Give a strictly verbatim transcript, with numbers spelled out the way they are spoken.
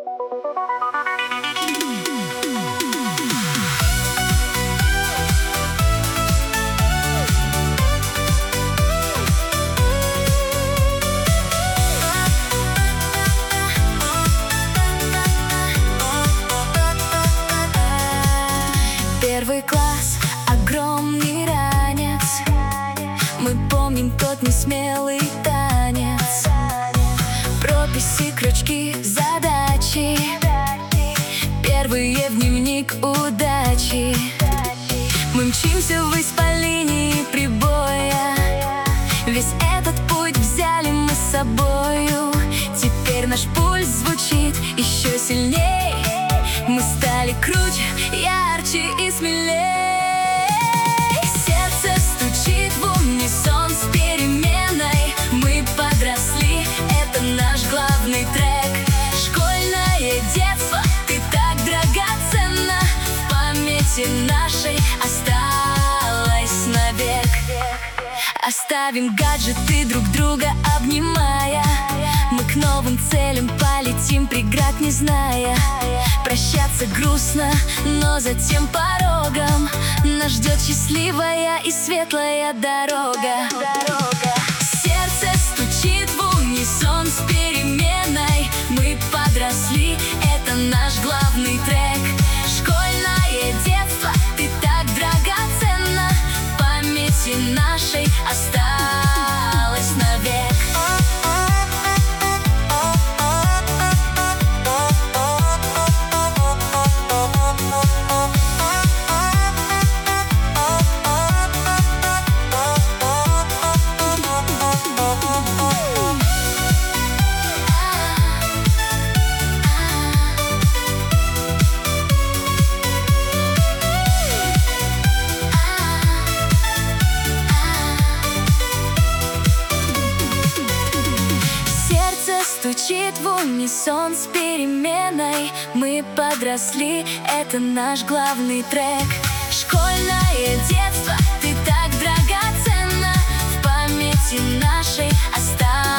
Первый класс, огромный ранец. Мы помним тот несмелый танец. Прописи, крючки, задачи. Первые в дневник удачи. Мы мчимся ввысь по линии прибоя. Весь этот путь взяли мы с собою. Теперь наш пульс звучит еще сильней. Мы стали круче, ярче и смелей. Сердце стучит в унисон с переменой. Мы подросли, это наш главный трек. Школьное детство, ты так драгоценна. В памяти нашей осталось навек. Оставим гаджеты, друг друга обнимая. Мы к новым целям полетим, преград не зная. Прощаться грустно, но за тем порогом нас ждет счастливая и светлая дорога. Сердце стучит в унисон с переменой. Мы подросли, это наш главный трек. Школьное детство, ты так драгоценна. В памяти нашей осталось навек. Стучит в унисон с переменой. Мы подросли, это наш главный трек. Школьное детство, ты так драгоценна. В памяти нашей осталось